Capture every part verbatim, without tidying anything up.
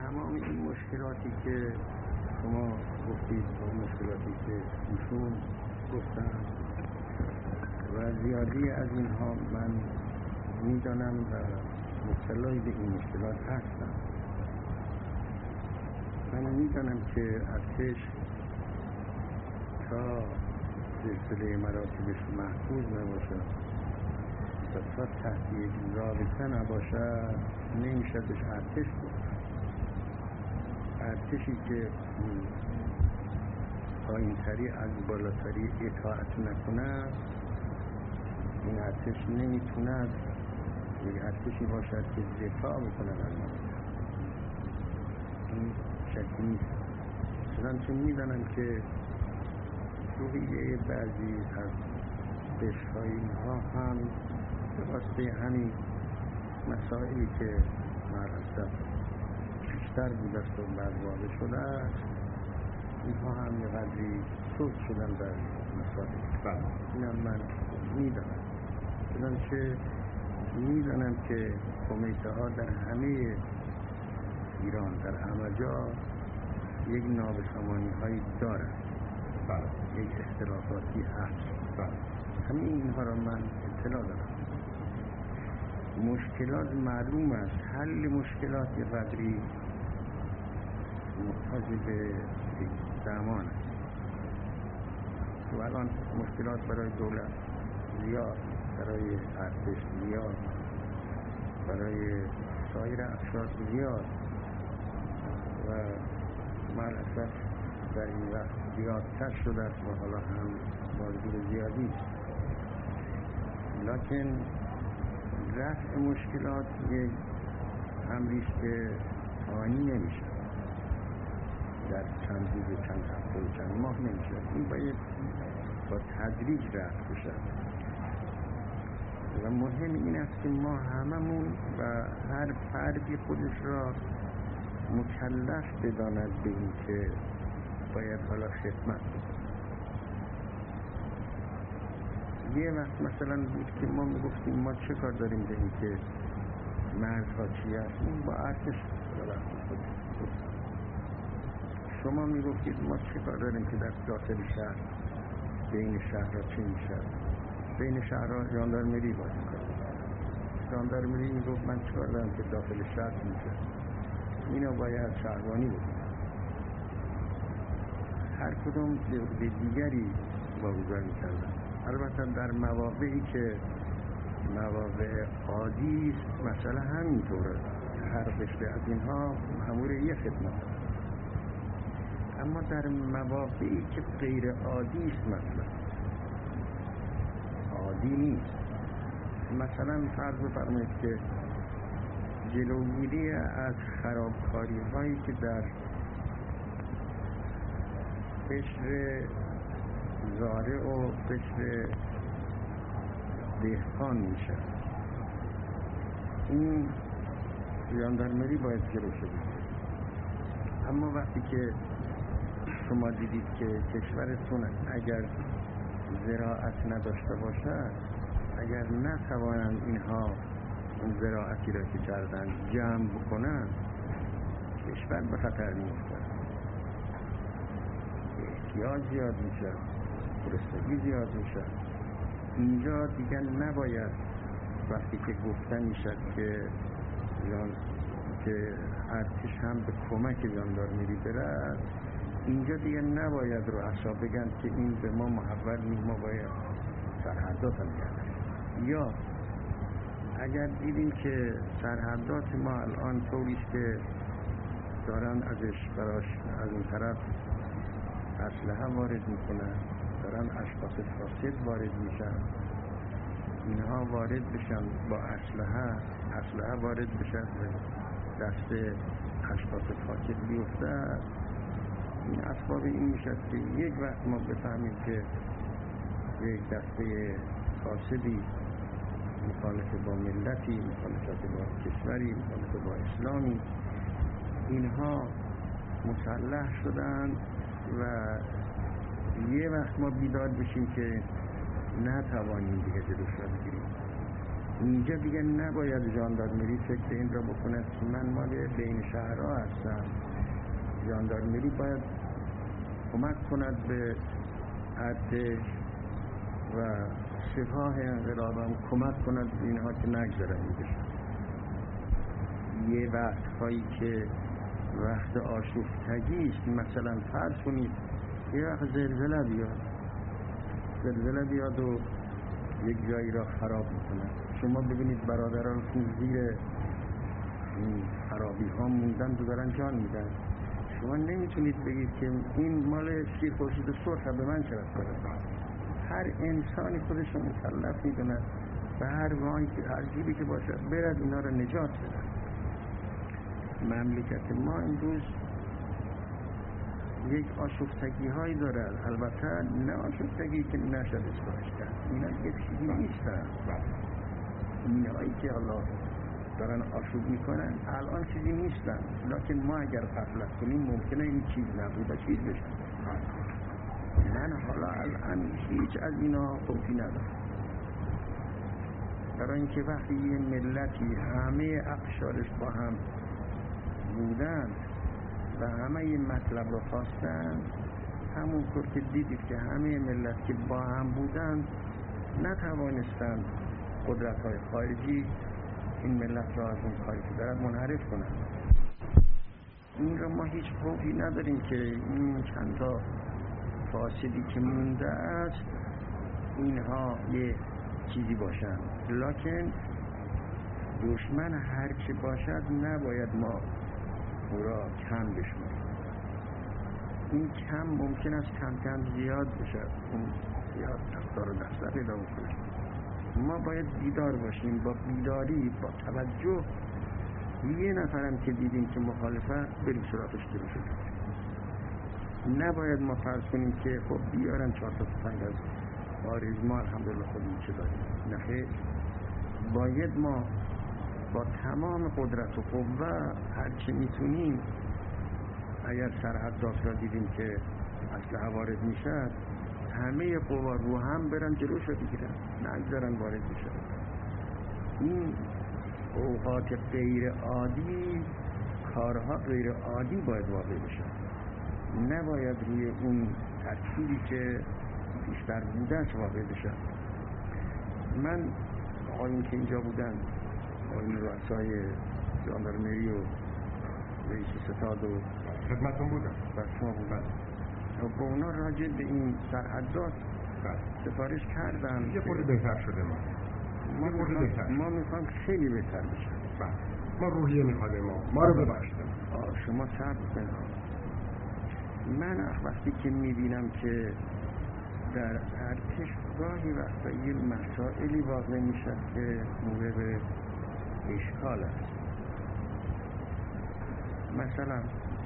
تمام این مشکلاتی که شما گفتید و مشکلاتی که ایشون گفتن و زیادی از اینها من میدانم و مبتلای به این مشکلات هستم. من میدانم که ارتش تا سلسله مراتبش محفوظ نباشد و تا تحت یک ضابطه نباشد نمیشه بهش ارتش بود. ارتشی که پایینتری از بالاتری اطاعت نکنه این ارتش نمیتوند یک ارتشی باشد که دفاع بکنه از مملکت. این شکی نیست. چنانچه میدانم که روحیه بعضی از قشرهای اینها هم به واسطه همین مسائلی که معرض بیشتر بوده است و بعد واضح شده است اینها هم یه قدری سود شدن در مسائل. اینم من میدانم. چنانچه میدانم که کمیته ها در همه ایران در همه جا یک نابسامانی هایی دارند، یک اختلافاتی هست. همین اینها را من اطلاع دارم. مشکلات معلوم است. حل مشکلات قدری محتاج به زمان است. و الان مشکلات برای دولت زیاد، برای ارتش زیاد، برای سایر افراد زیاد و مالاسف در این وقت زیادتر شده است و حالا هم بازدور زیادی. لکن رفع مشکلات یک امریست که آنی نمیشه، در چند روز و چند هفته و چند ماه نمیشه. این باید با تدریج رفع بشه و مهم این است که ما هممون و هر فردی خودش را مکلف بداند به این که باید حالا خدمت. یه وقت مثلا بود که ما میگفتیم ما چه کار داریم به این که مرزها چی هست، این با ارتش شما میگفتید ما چه کار داریم که در داخل شهر بین شهرها چی میشه، بین شهرها ژاندارمری باید کنیم. ژاندارمری میگفت من چه کار دارم که داخل شهر میشه، اینا باید شهربانی بود. هر کدوم به دیگری واگذار میکردن. البته در مواقعی که مواقع عادی است مسئله همینطوره، هر قشر از اینها مأمور یه خدمت است. اما در مواقعی که غیر عادی است مثلا عادی نیست، مثلا فرض بفرمایید که جلوگیری از خرابکاری هایی که در قشر زارع و قشر دهقان میشه، این ژاندارمری باید جلوش بگیره. اما وقتی که شما دیدید که کشورتون اگر زراعت نداشته باشد، اگر نتوانند اینها اون زراعتی را که کردن جمع بکنن، کشور به خطر میفته، احتیاج زیاد میشه، گرسنگی زیاد میشه. اینجا دیگر نباید وقتی که گفتن میشد که جان که ارتش هم به کمک ژاندارمری بره، اینجا دیگه نباید رو اصلا بگن که این به ما محول نیست، ما باید سرحدات هم گردیم. یا اگر دیدیم که سرحدات ما الان طوریست که دارن ازش براش از اون طرف اسلحه وارد میکنن، دارن اشخاص فاسد وارد میشن، اینها وارد بشن با اسلحه اسلحه وارد بشن دست اشخاص فاسد بیفته، این اسباب این میشد که یک وقت ما بفهمیم که یک دسته فاسدی مخالفه با ملتی، مخالفه با کشوری، مخالفه با اسلامی، اینها مسلح شدن و یه وقت ما بیدار بشیم که نتوانیم دیگه جلوش را بگیریم. اینجا دیگه نباید ژاندارمری فکر این را بکند که من مال بین شهرها هستم. ژاندارمری باید کمک کند به ارتش و سپاه انقلاب هم کمک کند به اینها که نگذرانی بشن. یه وقت هایی که وقت آشفتگی است، مثلا فرض کنید یه وقت زلزله بیاد زلزله بیاد و یک جایی را خراب میکنه، شما ببینید برادران زیر این خرابی ها موندن و دارن جان میدن. شما نمیتونید بگید که این مال شیر خورشید صبح به من چه رفت کنه. هر انسانی خودش رو مکلف میدونه و هر وای هر جیبی که باشد برد اینا رو نجات بده. مملکت ما امروز یک آشفتگی هایی دارد، البته نه آشفتگی که نشد اصلاحش کرد، اینا دیگه چیزی نیستن. اینهایی که حالا دارن آشوب میکنن الان چیزی نیستن، لکن ما اگر غفلت کنیم ممکنه این چیز نبوده چیز بشن. من حالا الان هیچ از اینا خوفی ندارم، برای اینکه وقتی یه ملتی همه اقشارش با هم بودن و همه این مطلب رو خواستن، همونطور که دیدید که همه ملت که با هم بودن نتوانستند قدرت های خارجی این ملت را از اون کاری که دارد منحرف کنند. این را ما هیچ خوفی نداریم که این چند تا فاسدی که مونده است اینها یه چیزی باشند، لکن دشمن هر چی باشد نباید ما او را کم بشماریم. این کم ممکن است کم کم زیاد بشه، اون زیاد رفتار و دستر پیدا بکنه. ما باید بیدار باشیم، با بیداری با توجه یه نفرم که دیدیم که مخالفه بریم سراغش گرو شده. نباید ما فرض کنیم که خب بیارن چهار تا تفنگ از خارج، ما الحمدلله خودمون چه داریم. نخیر، باید ما با تمام قدرت و قوه هرچی میتونیم، اگر سرحدات را دیدیم که اسلحه وارد میشد همه قوا رو هم برن جلوش رو بگیرن، نگذارن وارد میشد. این اوقات غیر عادی کارها غیر عادی باید واقع بشه، نباید روی اون ترکیبی که بیشتر بودش واقع بشه. من آقایون که اینجا بودن، آقایون رؤسای ژاندارمری و رئیس ستاد و خدمتون بودن و شما بودن و با اونا راجع به این سرحدات سفارش کردن. یه خورده بهتر شده ما ما میخوام ما میخوام خیلی بهتر بشه. بله ما روحیه میخواد ما ما رو ببخشید. شما صبر کنید. من وقتی که میبینم که در ارتش گاهی وقتا یه مسائلی واقع میشه که مورد اشکال است. مثلا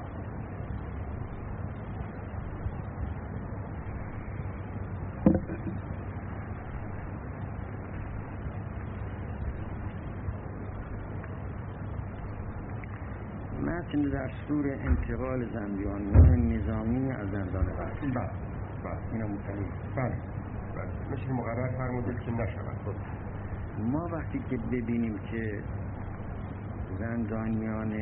متن دستور انتقال زندانیان نظامی از زندان وحشی. بله بله اینا مطلعی. بله بله مثل مقرر فرمودید که نشود. خب ما وقتی که ببینیم که زندانیان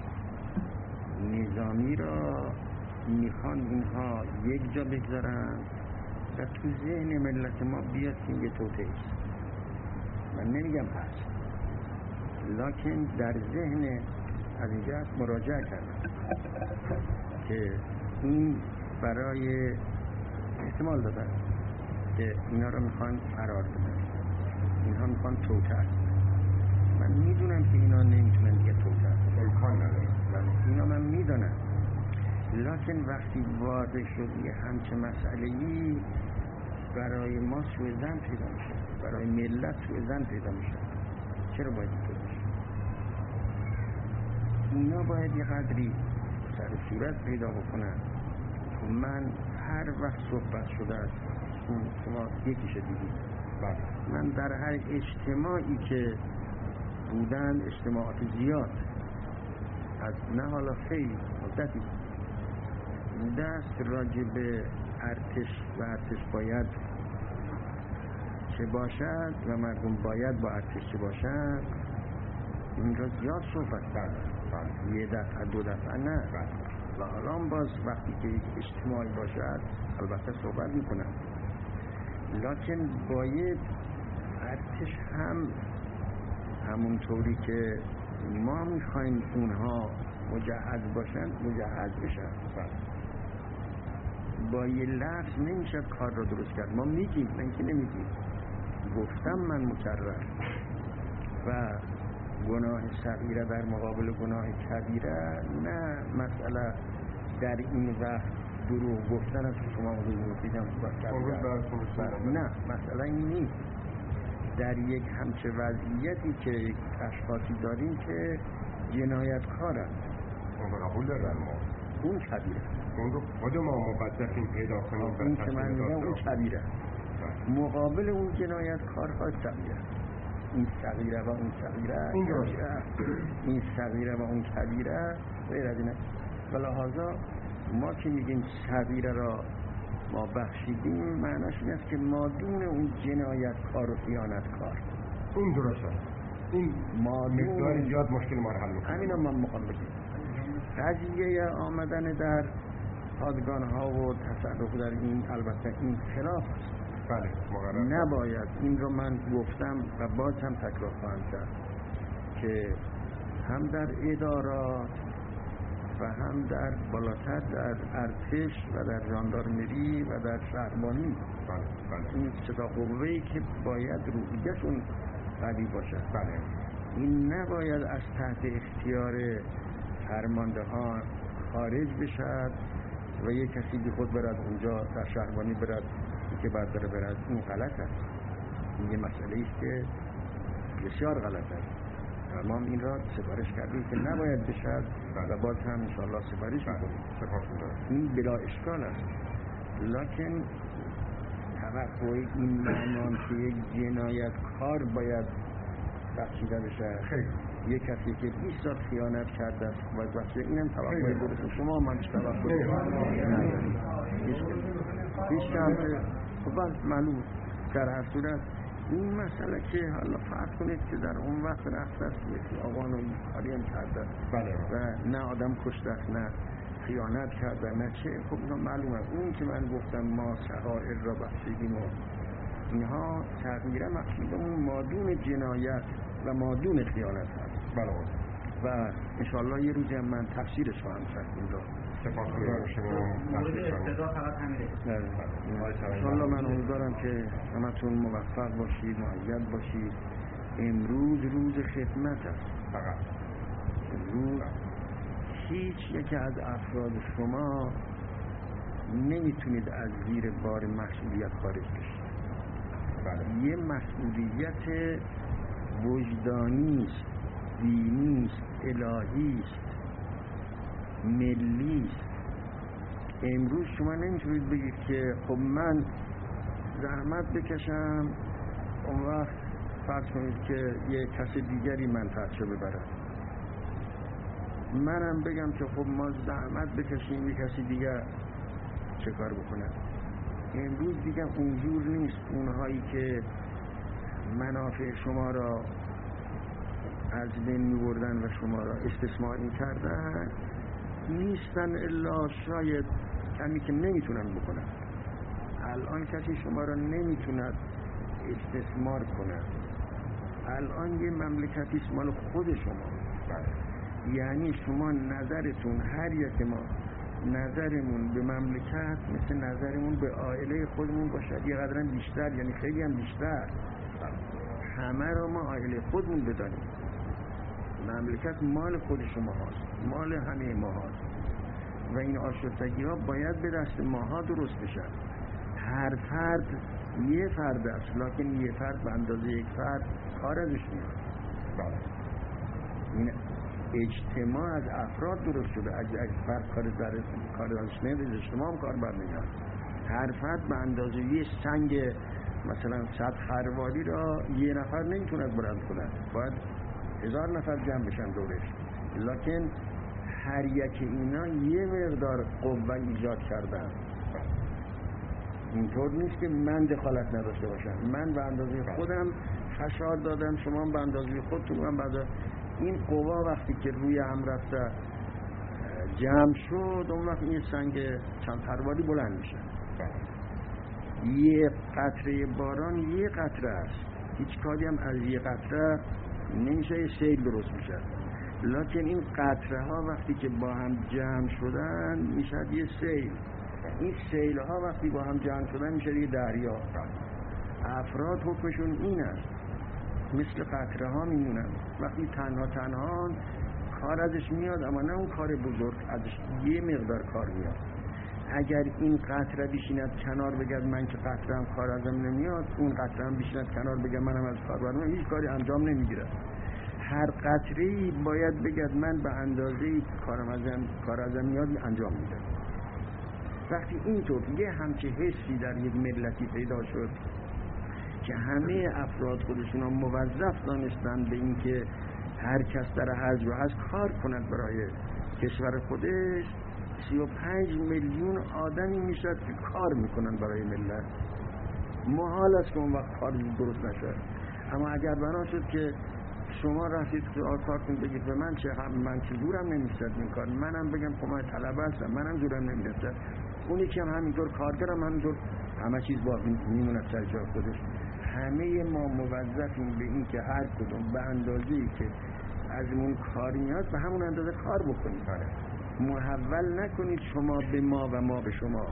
نظامی را میخوان اینها یک جا بگذارن و تو ذهن ملت ما بیاد که یه توطئه است، من نمیگم هست، لکن در ذهن از اینجا مراجعه کردم که این برای احتمال دادن که اینا را میخوان فرار بدن، اینها میخوان توطئه. من میدونم که اینا نمیتونن دیگه توطئه، امکان نداره، اینا من میدونم، لکن وقتی واضح شد یه همچه مسئله‌ای برای ما سوء ظن پیدا میشه، برای ملت سوء ظن پیدا میشه. چرا باید اینطور بشه؟ اینا باید یه قدری سر صورت پیدا بکنن. من هر وقت صحبت شده است شما یکیشه دیدید، من در هر اجتماعی که بودن، اجتماعات زیاد از نه حالا خیلی مدتی دست راجع به ارتش و ارتش باید چه باشد و مردم باید با ارتش چه باشد، این را زیاد صحبت کرد. یه دفعه دو دفعه نه. و الان باز وقتی که یک اجتماعی باشد البته صحبت میکنم، لکن باید ارتش هم همونطوری که ما میخوایم اونها مجهز باشن مجهز بشن. با یه لفظ نمیشه کار را درست کرد. ما میگیم، من که نمیگیم، گفتم من مکرر. و گناه صغیره در مقابل گناه کبیره، نه مسئله در این وقت دروغ گفتن است شما میگم نه، مسئله این نیست. در یک همچه وضعیتی که یک اشخاصی داریم که جنایتکارن، اون رو قبول دارن، ما اون کبیره، اون رو خود ما موظفیم پیدا کنیم. اون که من میگم اون کبیره، مقابل اون جنایتکارها صغیره. این صغیره و اون صغیره، این صغیره و اون کبیره غیر از اینه. و لحاظا ما که میگیم صغیره را ما بخشیدیم، معناش این است که ما دون اون جنایتکار و خیانتکار، اون درسته، این مقدار زیاد مشکل ما رو حل میکنه. همین هم من میخوام بگیم قضیه آمدن در پادگان ها و تصرف در این البته این خلاف است. بله، نباید. این رو من گفتم و باز هم تکرار خواهم کرد که هم در ادارات و هم در بالاتر در ارتش و در ژاندارمری و در شهربانی، این ستا قوه‌ای که باید رویشون قوی باشد. بله. این نباید از تحت اختیار فرمانده ها خارج بشد و یک کسی بی خود برد اونجا در شهربانی برد که بعد داره برد. این غلط است. این یه مسئله است که بسیار غلط است. تمام این را سفارش کردیم که نباید بشد و باز هم انشاءالله سفارش میکنیم. این بلا اشکال است. لکن توقع این معنان که یک جنایتکار باید بخشیده بشه، یک کسی که بیست سال خیانت کرده است باید بخشیده، اینم توقع درست. شما من چه توقع ندارید؟ هیچ کم خب معلوم در هر صورت این مسئله که حالا فرض کنید که در اون وقت رفت است یکی آقان و کاری هم کرده بله. و نه آدم کشته است نه خیانت کرده نه چه، خب اینا معلومه. اون که من گفتم ما صغائر را بخشیدیم و اینها تغییره مقصود اون مادون جنایت و مادون خیانت هست. بله. و انشاءالله یه روزی هم من تفسیرش خواهم کرد این را. سپاسگزارم شما. مورد استدعا فقط همینه. انشاءالله من امیدوارم که همتون موفق باشید، مؤید باشید. امروز روز خدمت است. فقط امروز هیچ یکی از افراد شما نمیتونید از زیر بار مسئولیت خارج بشید. بله. یه مسئولیت وجدانی است، دینی است، الهی است، ملی است. امروز شما نمیتونید بگید که خب من زحمت بکشم اون وقت فرض کنید که یه کس دیگری منفعتشو ببره، منم بگم که خب ما زحمت بکشیم یه کسی دیگر چه کار بکنه. امروز دیگه اونجور نیست. اونهایی که منافع شما را از بین می‌بردن و شما را استثمار می‌کردن نیستن، الا شاید کمی که نمیتونن بکنن. الان کسی شما را نمیتوند استثمار کنه. الان یه مملکتی است مال خود شما. یعنی شما نظرتون هر یک ما نظرمون به مملکت مثل نظرمون به عائله خودمون باشد، یه قدرم بیشتر، یعنی خیلی هم بیشتر. همه را ما عائله خودمون بدانیم. مملکت مال خود شما هاست، مال همه ما هاست و این آشفتگی ها باید به دست ماها درست بشن. هر فرد یه فرد است، لکن یه فرد به اندازه یک فرد کار ازش میاد. این اجتماع از افراد درست شده. اگه فرد کار در کار ازش نمیاد، اجتماع هم کار بر نمیاد. هر فرد به اندازه یه سنگ مثلا صد خرواری را یه نفر نمیتوند بلند کنه، باید هزار نفر جمع بشن دورش. لکن هر یک اینا یه مقدار قوه ایجاد کردن. اینطور نیست که من دخالت نداشته باشم. من به اندازه خودم فشار دادم، شما به اندازه خودتون. من بعد این قوا وقتی که روی هم رفته جمع شد، اون وقت این سنگ چند پرواری بلند میشه. یه قطره باران یه قطره است، هیچ کاری هم از یه قطره نمیشه یه سیل درست میشه. لکن این قطره ها وقتی که با هم جمع شدن میشه یه سیل. این سیل ها وقتی با هم جمع شدن میشه یه دریا. افراد حکمشون این است، مثل قطره ها میمونن. وقتی تنها تنها کار ازش میاد، اما نه اون کار بزرگ، ازش یه مقدار کار میاد. اگر این قطره بشیند کنار بگد من که قطره هم کار ازم نمیاد، اون قطره هم بشیند کنار بگد منم از کار برم، هیچ کاری انجام نمیگیره. هر قطره‌ای باید بگد من به اندازه کارم ازم کار ازم میاد انجام میدم. وقتی اینطور یه همچه حسی در یک ملتی پیدا شد که همه افراد خودشون موظف دانستن به این که هر کس در حج و از کار کند برای کشور خودش، سی و پنج میلیون آدمی میشد که کار میکنن برای ملت. محال است که اون وقت کار درست نشد. اما اگر بنا شد که شما رفتید که کارتون بگید به من چه هم من که زورم نمیستد این کار، منم بگم که من طلبه هستم، منم زورم نمیستد، اونی که هم همینطور کارگرم همینطور، همه چیز با میموند سر جای خودش. همه ما موظفیم به این که هر کدوم به اندازه‌ای که ازمون کار میاد به همون اندازه کار بکنید. محول نکنید شما به ما و ما به شما،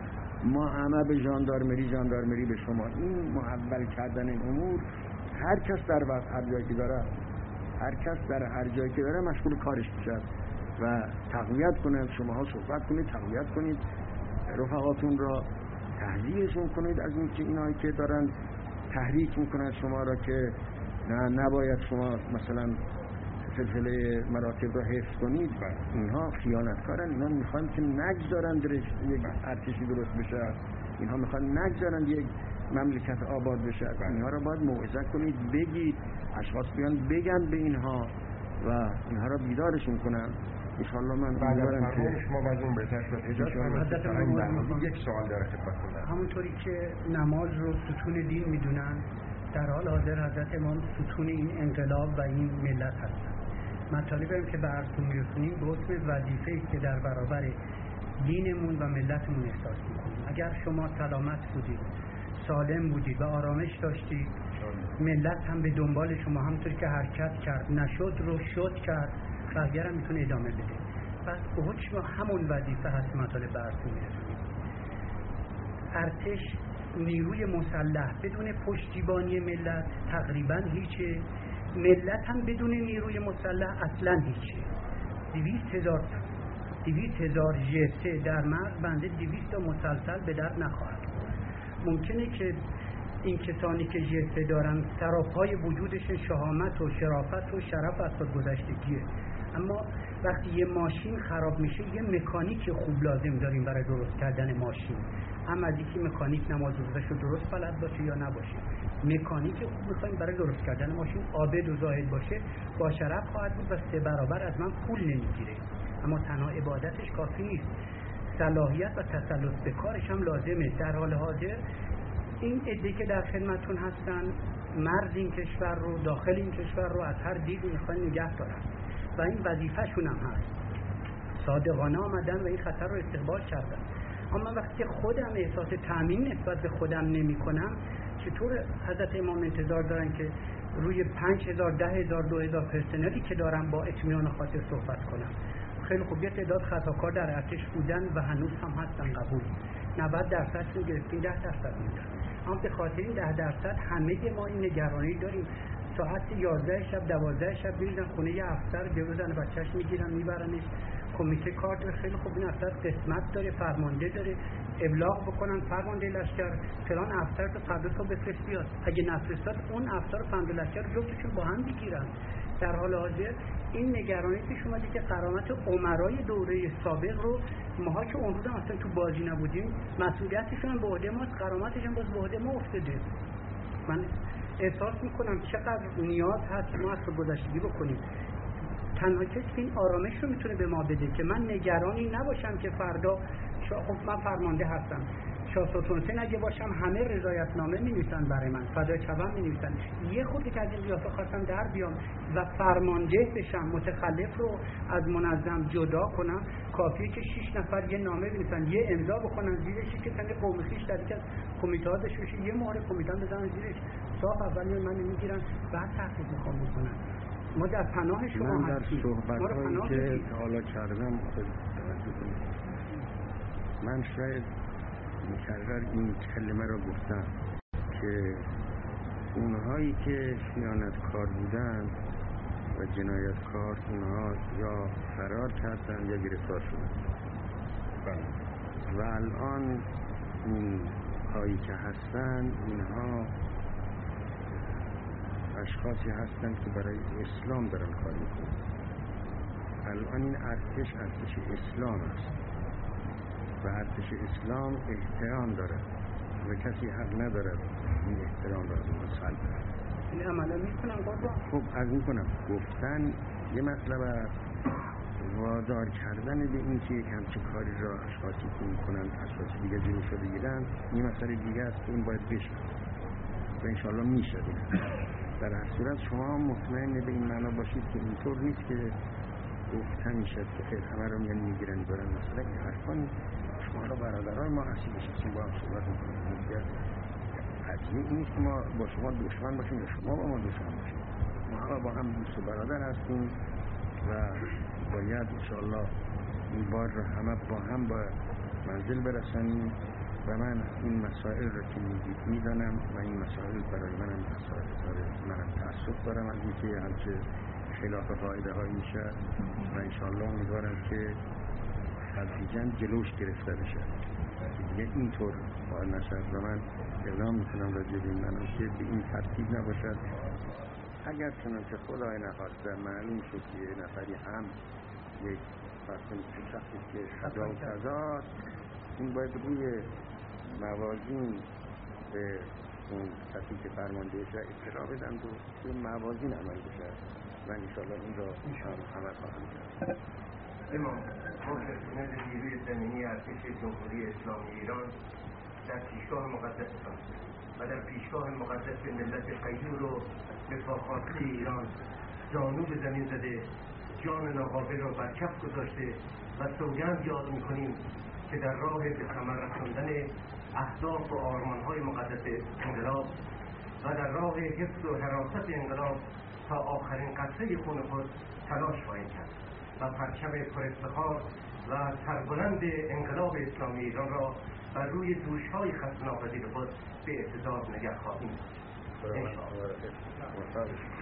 ما همه به ژاندارمری ژاندارمری به شما. این محول کردن این امور، هر کس در هر جایی که داره هر کس در هر جایی که داره مشغول کارش بشه و تقویت کنید. شماها صحبت کنید، تقویت کنید رفقاتون را، تحذیرشون کنید از این که اینایی که دارن تحریک میکنن شما را که نه نباید شما مثلا سلسله مراتب را حفظ کنید. اینها خیانتکارن، اینها میخوان که نگذارن درش یک ارتشی درست بشه، اینها میخوان نگذارن یک مملکت آباد بشه. اینها را باید موعظه کنید، بگید، اشخاص بیان بگن به اینها و اینها را بیدارشون کنن. انشالله من امیدوارم که شما وضعون بهتر شد. اجازه یک سوال داره خدمتتون. همونطوری که نماز رو ستون دین میدونن، در حال حاضر حضرت امام ستون این انقلاب و این ملت هستن. مطالبی که به عرضتون میرسونیم به حکم وظیفه‌ای که در برابر دینمون و ملتمون احساس میکنیم. اگر شما سلامت بودید، سالم بودید و آرامش داشتید، ملت هم به دنبال شما همونطوری که حرکت کرد، نشد رو شد کرد، بقیه هم میتونه ادامه بده. پس به حکم همون وظیفه هست مطالب به عرضتون میرسونیم. ارتش، نیروی مسلح بدون پشتیبانی ملت تقریبا هیچه، ملت هم بدون نیروی مسلح اصلا هیچه. دویست هزار دویست هزار جسه در مرز بنده دویست تا مسلسل به درد نخواهد. ممکنه که این کسانی که جسه دارن سراپای وجودش شهامت و شرافت و شرف از خود گذشتگیه، اما وقتی یه ماشین خراب میشه یه مکانیک خوب لازم داریم برای درست کردن ماشین. هم از اینکه مکانیک نماز روزش رو درست بلد باشه یا نباشه. مکانیک خوب میخوایم برای درست کردن ماشین عابد و زاهد باشه، با شرف خواهد بود و سه برابر از من پول نمیگیره. اما تنها عبادتش کافی نیست، صلاحیت و تسلط به کارش هم لازمه. در حال حاضر این عده‌ای که در خدمتتون هستن مرز این کشور رو، داخل این کشور رو از هر دیدی میخوان نگه دارن و این وظیفه‌شون هم هست. صادقانه آمدن و این خطر رو استقبال کردن. اما وقتی خودم احساس تأمین نسبت به خودم نمی کنم، چطور حضرت امام انتظار دارن که روی پنج هزار ده هزار دو هزار پرسنلی که دارم با اطمینان خاطر صحبت کنم؟ خیلی خوب، یه تعداد خطاکار در ارتش بودن و هنوز هم هستن، قبول. نود درصد رو گرفتیم، ده درصد میدن. اما به خاطر این ده درصد همه ما این نگرانی داریم. ساعت یازده شب دوازده شب میرن خونه یه افسر، جلوزن بچه‌ش میگیرن میبرنش کمیته کار داره. خیلی خوب، این افسر قسمت داره، فرمانده داره، ابلاغ بکنن فرمانده لشکر فلان افسر رو فردا صبح بفرست بیاد. اگه نفرستاد اون افسر فرمانده لشکر جفتشون با هم بگیرن. در حال حاضر این نگرانی پیش اومده که قرامت عمرای دوره سابق رو ماها که اون روز هم اصلا تو بازی نبودیم، مسئولیتشون هم به عهده ماست، قرامتش هم باز به عهده ما افتاده. من احساس میکنم چقدر نیاز هست ما از گذشتگی بکنیم. تنها کسی که این آرامش رو میتونه به ما بده که من نگرانی نباشم که فردا خب من فرمانده هستم، شاه سلطان حسین اگه باشم همه رضایتنامه می‌نویسن برای من، فدای چوم می‌نویسن. یه خودی که از این قیافه خواستم در بیام و فرمانده بشم، متخلف رو از منظم جدا کنم، کافیه که شش نفر یه نامه بنویسن، یه امضا بکنن زیرش که تن قوم خویش در یک از کمیته داشته باشه، یه مهر کمیته بزنن زیرش، صاف اول من میگیرن، بعد تحقیق میخوام بکنن. ما در پناه شما من در هستیم. صحبت‌هایی که حالا کردم من شاید مکرر این کلمه را گفتم که اونهایی که خیانتکار بودن و جنایتکار اونها یا فرار کردن یا گرفتار شدن و الان این هایی که هستن اینها اشخاصی هستند که برای اسلام دارن کار میکنن. الان این ارتش ارتش اسلام است و ارتش اسلام احترام دارد و کسی حق ندارد این احترام را از اون سلب کنه. این عملا میکنم قربان. خب از میکنم گفتن یه مطلب است، وادار کردن به این که یک همچه کاری را اشخاصی که میکنن اشخاصی دیگه جلو شده گیرن این مسئله دیگه است که این باید بشه و انشاءالله میشه. در هر صورت شما مطمئن به این معنا باشید که اینطور نیست که گفته میشد که خیلی همه رو میان میگیرن برن مثلا این حرفان شما را برادران ما هستی بشستیم با هم صحبت میکنیم. قضیه این نیست که ما با شما دشمن باشیم یا شما با ما دشمن باشیم، ما همه با هم دوست و برادر هستیم و باید انشاءالله این بار رو همه با هم با منزل برسانیم و من این مسائل رو که میگید میدانم و این مسائل برای منم مسائل داره، منم تأسف دارم از اینکه همچه خلاف قاعده هایی میشه و انشاءالله امیدوارم که تدریجاً جلوش گرفته بشه دیگه اینطور قائل نشد و من اعلام میکنم راجع به این منم که به این ترتیب نباشد. اگر چنانچه خدای نخواسته معلوم شد که یه نفری هم یک فرسون شخصی که خدا و قضا این باید روی موازین به اون کسی که فرمانده شه اطلاع بدن و به موازین عمل بشه و انشاءالله این را همه خواهم کرد. امام ما پرسنل نیروی زمینی ارتش جمهوری اسلامی ایران در پیشگاه مقدستان و در پیشگاه مقدس ملت غیور و رفاخاسته ایران زانو به زمین زده، جان ناقابل را بر کف گذاشته و سوگند یاد میکنیم که در راه به ثمر رساندن اهداف و آرمانهای مقدس انقلاب و در راه حفظ و حراست انقلاب تا آخرین قطره خون خود تلاش خواهیم کرد و پرچم پر افتخار و سربلند انقلاب اسلامی ایران را بر روی دوش‌های خسته‌ناپذیر خود به اعتدال نگه خواهیم. انشاءالله.